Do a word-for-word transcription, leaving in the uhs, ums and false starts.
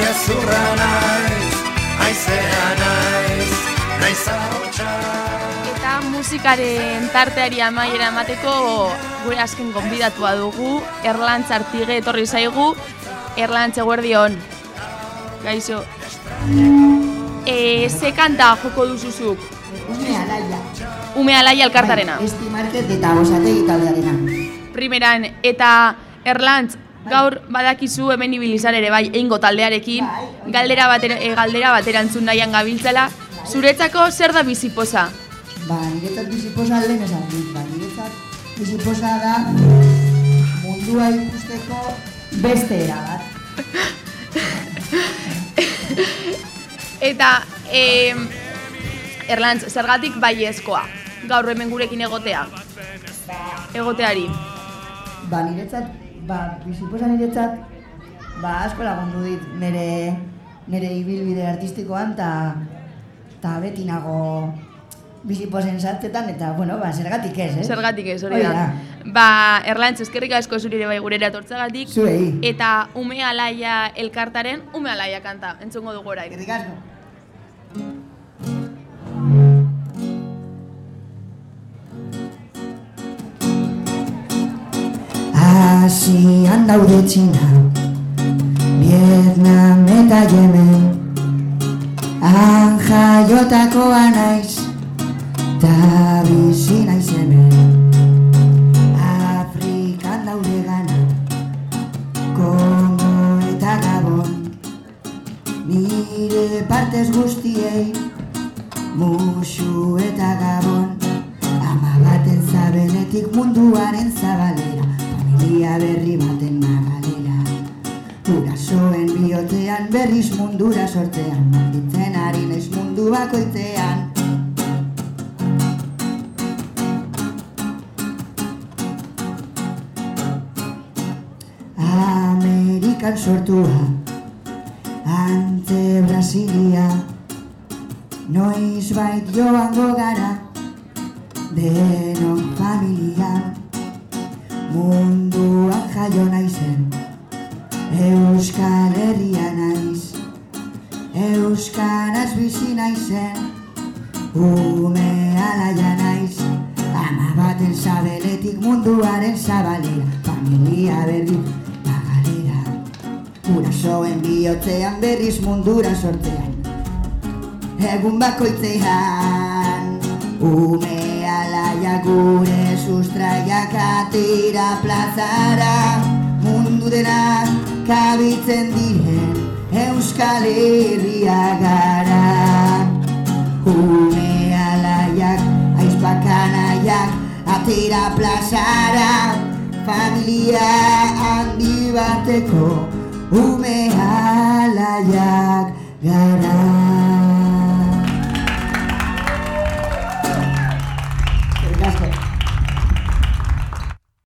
gezurra naiz, aizea naiz, naiz ahotsa. Eta musikaren tarteari amaiera emateko gure azken gonbidatua dugu, Erlantz Artige etorri zaigu. Erlantz, eguerdion. Gaixo. E, ze kanta joko duzuzuk? Ume alaia. Ume alaia elkartarena. Bai, Esti Market eta Osategi taldearena. Primeran, eta Erlantz, gaur badakizu hemen ibilizar ere bai, eingo taldearekin, galdera batera, e, galdera baterantzun nahian gabiltzela. Zuretzako zer da bizipoza? Ba, niretzat bizipoza lehen esan dut. Ba, niretzat bizipoza da mundua ikusteko beste era bat. Eta, eh, Erlantz, zergatik baiezkoa? Gaur hemen gurekin egotea? Egoteari? Ba, niretzat, ba, bizipoza niretzat, ba, asko lagundu dit nire, nire ibilbide artistikoan, eta ta beti nago bizipozen sartzetan, eta, bueno, ba, zergatik ez, eh? Zergatik ez, hori da. Ba, Erlantz, eskerrik asko zurire bai gurera etortzagatik. Zuei. Eta Ume Alaia elkartaren Ume Alaia kanta, entzungo dugu orain. Eskerrik asko. Asian daude Txina, Vietnam eta Yemen, han jaiotakoa naiz, ta bizi naiz hemen. Afrikan daude Gana, Kongo eta Gabon, nire partez guztiei, Musu eta Gabon, ama baten zabeletik munduaren zabalera, familia berri baten magalera. Gurasoen bihotean berriz mundura sortean, malditzen ari naiz mundu bakoitzean. Amerikan sortua, ante Brasilia, noiz bait joango gara, denon familian. Munduan jaio naizen, Euskal Herria naiz, Euskaraz bizi naizen, ume alaia naiz, ama baten sabeletik munduaren zabalera, familia berri magalera. Gurasoen bihotzean berriz mundura sortean, egun bakoitzean, ume alaia gure sustraiak atira plazara, mundu dena kabitzen diren Euskal Herria gara. Ume alaiak, aizpakanaiak atira plazara, familia handi bateko ume alaiak gara.